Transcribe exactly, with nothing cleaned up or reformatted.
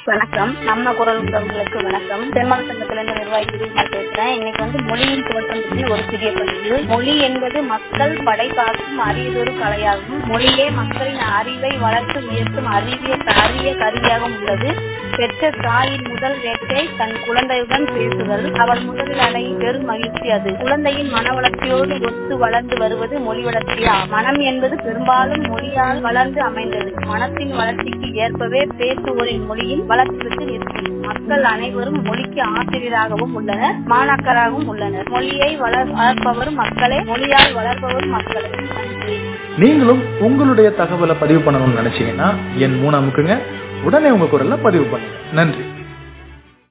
வணக்கம். நம்ம குரல் உறவுகளுக்கு வணக்கம். பெருமாள் சங்கத்திலிருந்து நிர்வாகி பேசுறேன். இன்னைக்கு வந்து மொழியின் தோற்றம் பற்றி ஒரு சிறிய பதிவு. மொழி என்பது மக்கள் படைப்பாக்கும் அரியதொரு கலையாகும். மொழியே மக்களின் அறிவை வளர்த்து உயர்த்தும் அறிவிய அரிய கருவியாகவும் உள்ளது. பெற்ற தாயின் முதல் வேட்டை தன் குழந்தையுடன் பேசுதல். அவள் முதலில் அடையும் பெரும் மகிழ்ச்சி அது. குழந்தையின் மன வளர்ச்சியோடு ஒத்து வளர்ந்து வருவது மொழி வளர்ச்சியா. மனம் என்பது பெரும்பாலும் மொழியால் வளர்ந்து அமைந்தது. மனத்தின் வளர்ச்சிக்கு ஏற்பவே பேசுவோரின் மொழியின் வளர்ச்சி பெற்று நிற்கும். மக்கள் அனைவரும் மொழிக்கு ஆசிரியராகவும் உள்ளனர், மாணாக்கராகவும் உள்ளனர். மொழியை வளர்ப்பவரும் மக்களே, மொழியால் வளர்ப்பவரும் மக்களே. நீங்களும் உங்களுடைய தகவலை பதிவு பண்ணணும்னு நினைச்சீங்கன்னா என் மூணு அமுக்குங்க. உடனே உங்க குரல்ல பதிவு பண்ணுங்க. நன்றி.